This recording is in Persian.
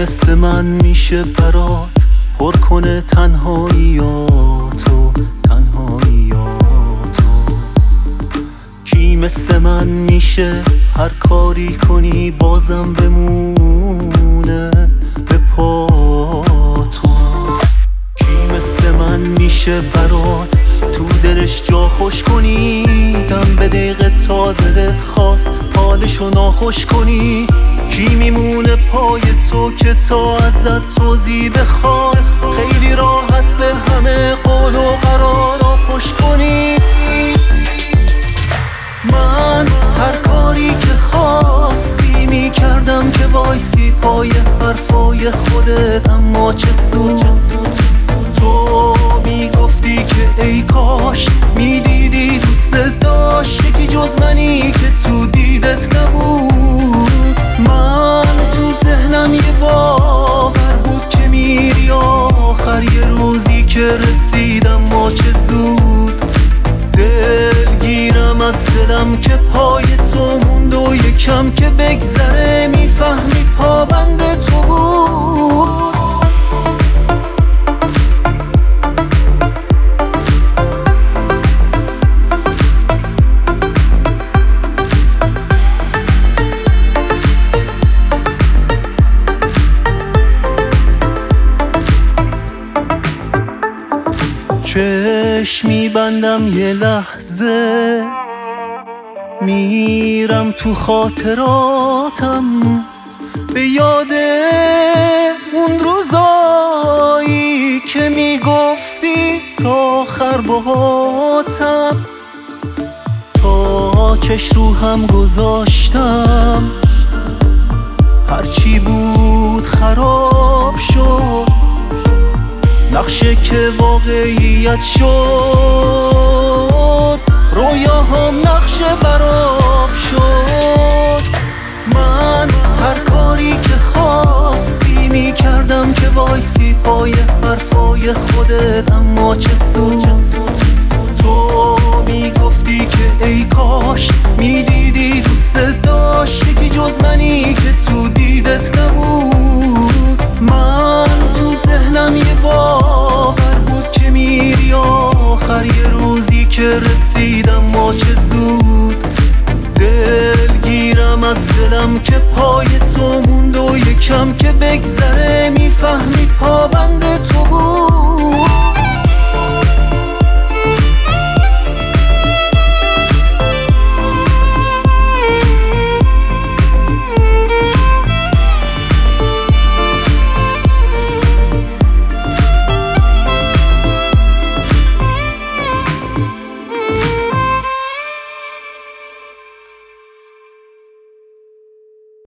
مثل من میشه برات پر کنه تنهاییاتو کی مثل من میشه هر کاری کنی بازم بمونه به پاتو کی مثل من میشه برات تو دلش جا خوش کنی دم به دقیقه تا دلت خواست حالشو ناخوش کنی کی میمونه پای تو که تا ازت توضیح بخواد خیلی راحت به همه قول و قرارا خوش کنی من هر کاری که خواستی میکردم که وایسی پای حرفای خودت اما چه سود تو میگفتی که ای کاش میدیدی دوست داشت یکی جز منی که تو دیدت نبود من تو ذهنم یه باور بود که میری آخر یه روزی که رسیدم ما چه زود دلگیرم از دلم که پای تو موند و یکم که بگذره میفهمی پابند تو بود چشم میبندم یه لحظه میرم تو خاطراتم به یاد اون روزایی که میگفتی تا آخر باهاتم تا چش رو هم گذاشتم هرچی بود خراب شد نقشه که واقعیت شد رویاهام نقشه براب شد من هر کاری که خواستی میکردم که وایسی پای حرفای خودت اما چه سود تو میگفتی که ای کاش میدیدی دوست داشت یکی جز منی که تو دیدت نبود من تو ذهنم یه باور بود که میری آخر یه روزی که رسیدم ما چه زود دلگیرم از دلم که پای تو موند و یکم که بگذره میفهمی